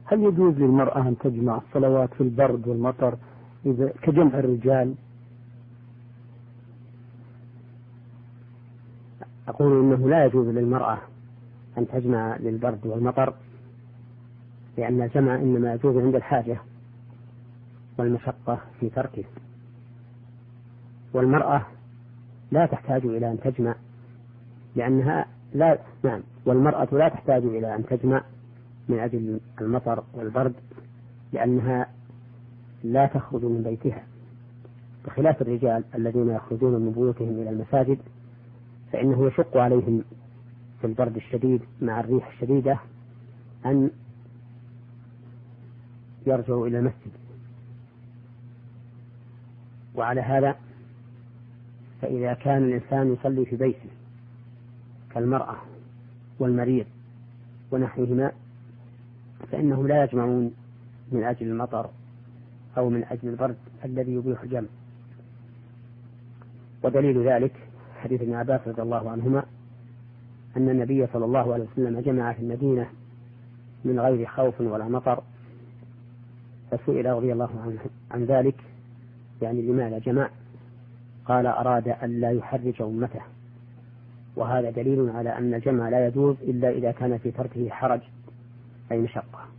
هل يجوز للمرأة أن تجمع الصلوات في البرد والمطر كجمع الرجال؟ أقول إنه لا يجوز للمرأة أن تجمع للبرد والمطر، لأن الجمع إنما يجوز عند الحاجة والمشقة في تركه، والمرأة لا تحتاج إلى أن تجمع لأنها والمرأة لا تحتاج إلى أن تجمع من أجل المطر والبرد لأنها لا تخرج من بيتها، بخلاف الرجال الذين يخرجون من بيوتهم إلى المساجد فإنه يشق عليهم في البرد الشديد مع الريح الشديدة أن يرجعوا إلى المسجد. وعلى هذا فإذا كان الإنسان يصلي في بيته كالمرأة والمريض ونحوهما فإنهم لا يجمعون من أجل المطر أو من أجل البرد الذي يبيح الجمع. ودليل ذلك حديث ابن عباس رضي الله عنهما أن النبي صلى الله عليه وسلم جمع في المدينة من غير خوف ولا مطر، فسئل رضي الله عن ذلك يعني لماذا جمع؟ قال أراد أن لا يحرج أمته. وهذا دليل على أن الجمع لا يجوز إلا إذا كان في تركه حرج أي مشقة.